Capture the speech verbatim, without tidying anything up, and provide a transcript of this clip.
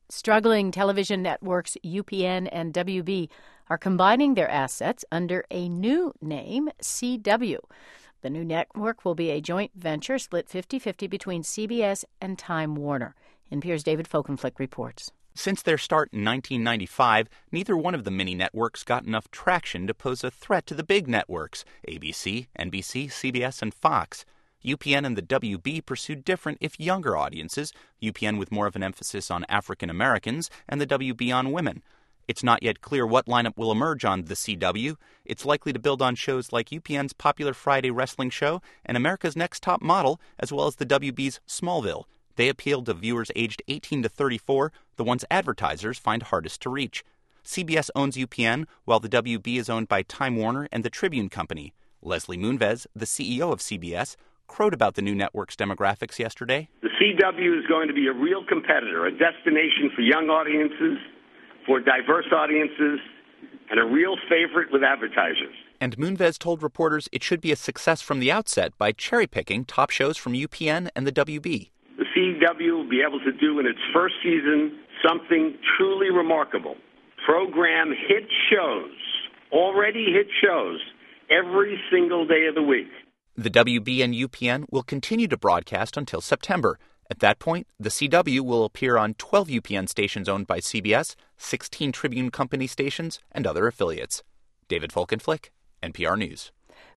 Struggling television networks U P N and W B are combining their assets under a new name, C W. The new network will be a joint venture split fifty-fifty between C B S and Time Warner. N P R's David Folkenflik reports. Since their start in nineteen ninety-five, neither one of the mini networks got enough traction to pose a threat to the big networks, A B C, N B C, C B S, and Fox. U P N and the W B pursued different, if younger audiences, U P N with more of an emphasis on African Americans and the W B on women. It's not yet clear what lineup will emerge on the C W. It's likely to build on shows like U P N's popular Friday wrestling show and America's Next Top Model, as well as the W B's Smallville. They appeal to viewers aged eighteen to thirty-four, the ones advertisers find hardest to reach. C B S owns U P N, while the W B is owned by Time Warner and the Tribune Company. Leslie Moonves, the C E O of C B S, crowed about the new network's demographics yesterday. The C W is going to be a real competitor, a destination for young audiences, for diverse audiences, and a real favorite with advertisers. And Moonves told reporters it should be a success from the outset by cherry-picking top shows from U P N and the W B. The C W will be able to do in its first season something truly remarkable. Program hit shows, already hit shows, every single day of the week. The W B and U P N will continue to broadcast until September. At that point, the C W will appear on twelve U P N stations owned by C B S, sixteen Tribune Company stations, and other affiliates. David Folkenflik, N P R News.